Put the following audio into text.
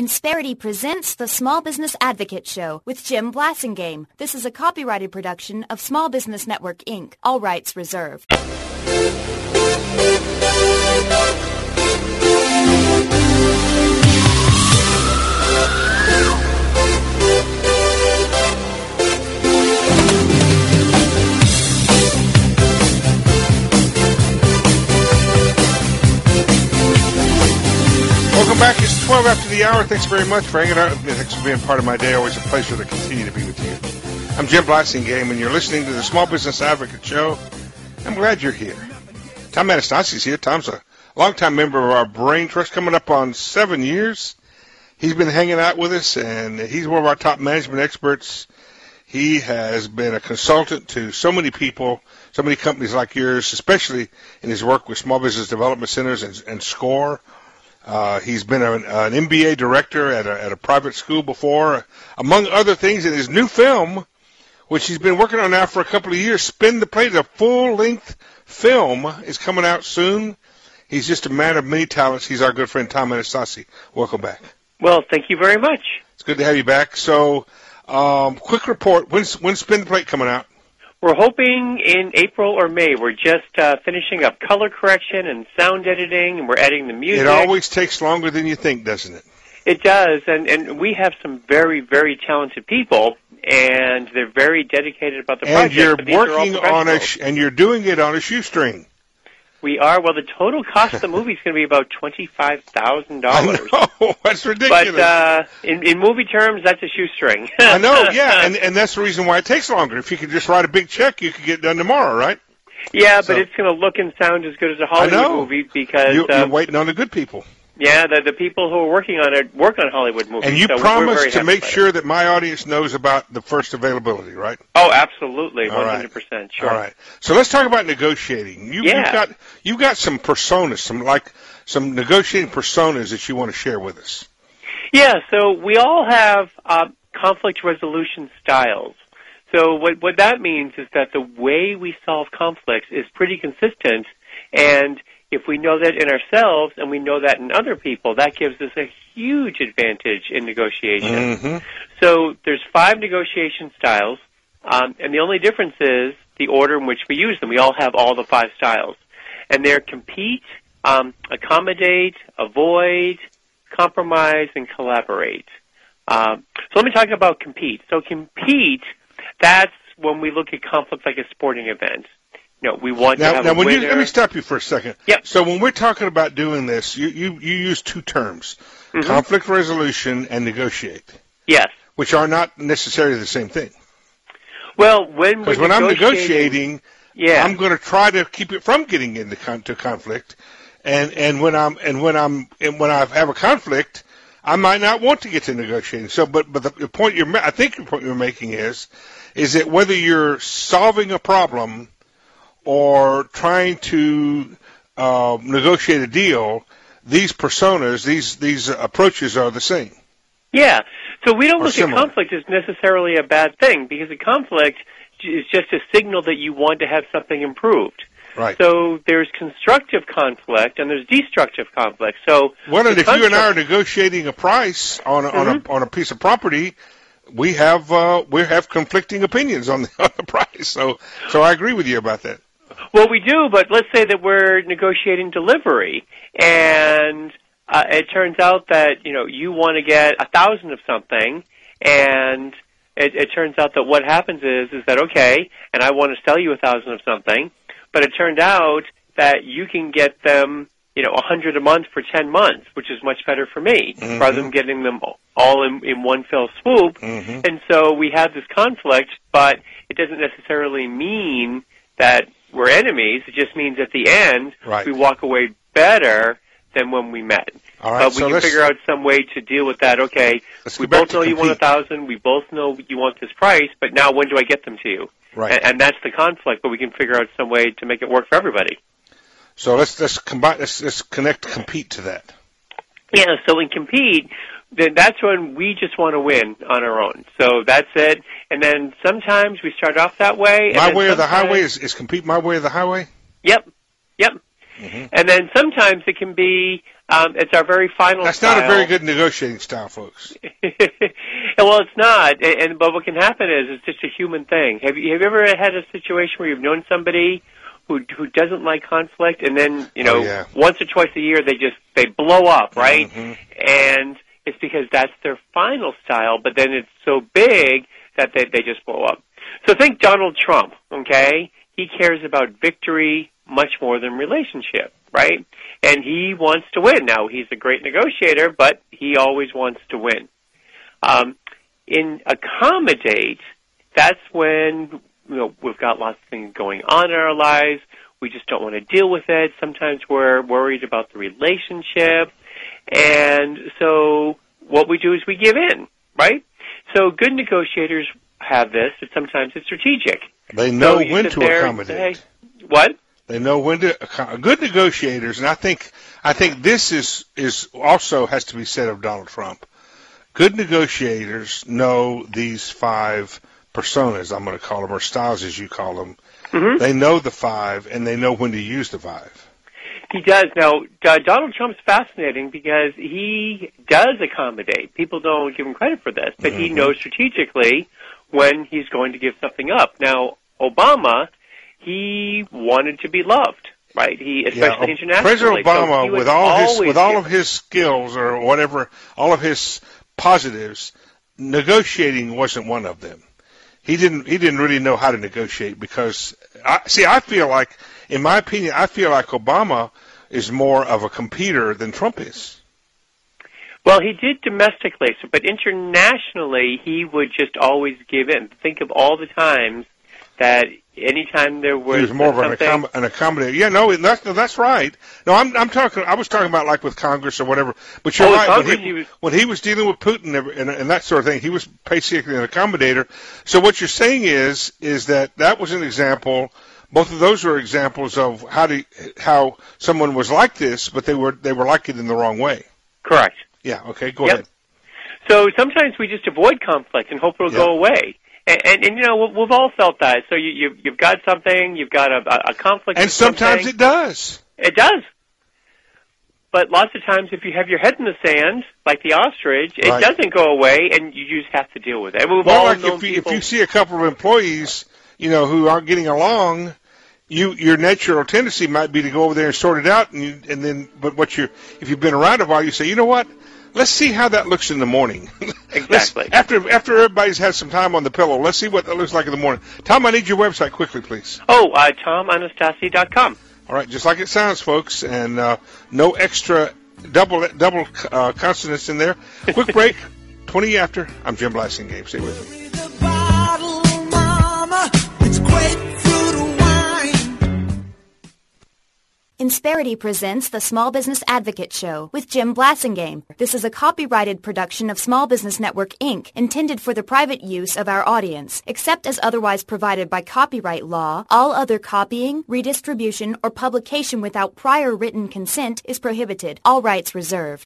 Insperity presents the Small Business Advocate Show with Jim Blasingame. This is a copyrighted production of Small Business Network, Inc. All rights reserved. Welcome back. It's 12 after the hour. Thanks very much for hanging out with me. Thanks for being part of my day. Always a pleasure to continue to be with you. I'm Jim Blasingame, and you're listening to the Small Business Advocate Show. I'm glad you're here. Tom Anastasi's here. Tom's a longtime member of our Brain Trust, coming up on 7 years. He's been hanging out with us, and he's one of our top management experts. He has been a consultant to so many people, so many companies like yours, especially in his work with small business development centers and SCORE. He's been an MBA director at a private school before, among other things. In his new film, which he's been working on now for a couple of years, Spin the Plate, a full-length film, is coming out soon. He's just a man of many talents. He's our good friend Tom Anastasi. Welcome back. Well, thank you very much. It's good to have you back. So, quick report. When's Spin the Plate coming out? We're hoping in April or May. We're just finishing up color correction and sound editing, and we're adding the music. It always takes longer than you think, doesn't it? It does, and we have some very, very talented people, and they're very dedicated about the project. And you're working on and you're doing it on a shoestring. We are. Well, the total cost of the movie is going to be about $25,000. I know, that's ridiculous. But in movie terms, that's a shoestring. I know, yeah, and that's the reason why it takes longer. If you could just write a big check, you could get it done tomorrow, right? Yeah, but it's going to look and sound as good as a Hollywood movie because you're waiting on the good people. Yeah, the people who are working on it work on Hollywood movies. And you promised to make sure that my audience knows about the first availability, right? Oh, absolutely, 100%, right. sure. All right. So let's talk about negotiating. You've got some personas, some negotiating personas that you want to share with us. Yeah, so we all have conflict resolution styles. So what that means is that the way we solve conflicts is pretty consistent, and if we know that in ourselves and we know that in other people, that gives us a huge advantage in negotiation. Mm-hmm. So there's 5 negotiation styles, and the only difference is the order in which we use them. We all have all the 5 styles. And they're compete, accommodate, avoid, compromise, and collaborate. So let me talk about compete. So compete, that's when we look at conflict like a sporting event. No, we want to have a winner. Let me stop you for a second. Yep. So when we're talking about doing this, you use 2 terms, conflict resolution and negotiate. Yes. Which are not necessarily the same thing. Well, when I'm negotiating, I'm going to try to keep it from getting into conflict, and when I have a conflict, I might not want to get to negotiating. So, but the point I think your point you're making is that whether you're solving a problem or trying to negotiate a deal, these personas, these approaches are the same. Yeah. So we don't look similar. at conflict as necessarily a bad thing, because a conflict is just a signal that you want to have something improved. Right. So there's constructive conflict and there's destructive conflict. So well, and if you and I are negotiating a price on a piece of property, we have conflicting opinions on the price. So I agree with you about that. Well, we do, but let's say that we're negotiating delivery, and it turns out that you want to get 1,000 of something, and it turns out that what happens is that okay, and I want to sell you 1,000 of something, but it turned out that you can get them 100 a month for 10 months, which is much better for me, rather than getting them all in one fell swoop. And so we have this conflict, but it doesn't necessarily mean that we're enemies. It just means at the end we walk away better than when we met. All right, but we can figure out some way to deal with that. Okay, we both know you want 1,000. We both know you want this price, but now when do I get them to you? Right. And that's the conflict, but we can figure out some way to make it work for everybody. So let's connect compete to that. Yeah, so in compete, then that's when we just want to win on our own. So that's it. And then sometimes we start off that way. My way or the highway is compete my way or the highway? Yep. And then sometimes it can be It's our very final That's style. not a very good negotiating style, folks. Well, it's not. But what can happen is it's just a human thing. Have you ever had a situation where you've known somebody who doesn't like conflict, and then once or twice a year they blow up, right? Mm-hmm. And it's because that's their final style, but then it's so big that they just blow up. So think Donald Trump, okay? He cares about victory much more than relationship, right? And he wants to win. Now, he's a great negotiator, but he always wants to win. In accommodate, that's when we've got lots of things going on in our lives. We just don't want to deal with it. Sometimes we're worried about the relationship. And so what we do is we give in, right? So good negotiators have this, but sometimes it's strategic. They know when to accommodate. What? They know when to good negotiators, and I think this is also has to be said of Donald Trump. Good negotiators know these 5 personas, I'm going to call them, or styles as you call them. Mm-hmm. They know the 5, and they know when to use the 5. He does. Now, Donald Trump's fascinating because he does accommodate. People don't give him credit for this, but he knows strategically when he's going to give something up. Now, Obama, he wanted to be loved, right? He, especially internationally. President Obama, so with all of his skills or whatever, all of his positives, negotiating wasn't one of them. He didn't really know how to negotiate because I feel like, in my opinion, Obama is more of a competitor than Trump is. Well, he did domestically, but internationally, he would just always give in. Think of all the times that anytime there was, he was more of an accommodator. Yeah, no, that's right. No, I was talking about like with Congress or whatever. But you're right. Congress, when he was dealing with Putin and that sort of thing, he was basically an accommodator. So what you're saying is that was an example. Both of those were examples of how someone was like this, but they were like it in the wrong way. Correct. Yeah. Okay. Go ahead. So sometimes we just avoid conflict and hope it'll go away. And we've all felt that. So you've got something, you've got a conflict. And sometimes it does. It does. But lots of times, if you have your head in the sand, like the ostrich, it doesn't go away, and you just have to deal with it. If you see a couple of employees, who aren't getting along, your natural tendency might be to go over there and sort it out, if you've been around a while, you say, you know what? Let's see how that looks in the morning. Exactly. After everybody's had some time on the pillow, let's see what that looks like in the morning. Tom, I need your website quickly, please. TomAnastasi.com. All right, just like it sounds, folks, and no extra double consonants in there. Quick break, 20 after. I'm Jim Blasingame. Stay with me. Insperity presents the Small Business Advocate Show with Jim Blasingame. This is a copyrighted production of Small Business Network, Inc., intended for the private use of our audience. Except as otherwise provided by copyright law, all other copying, redistribution, or publication without prior written consent is prohibited. All rights reserved.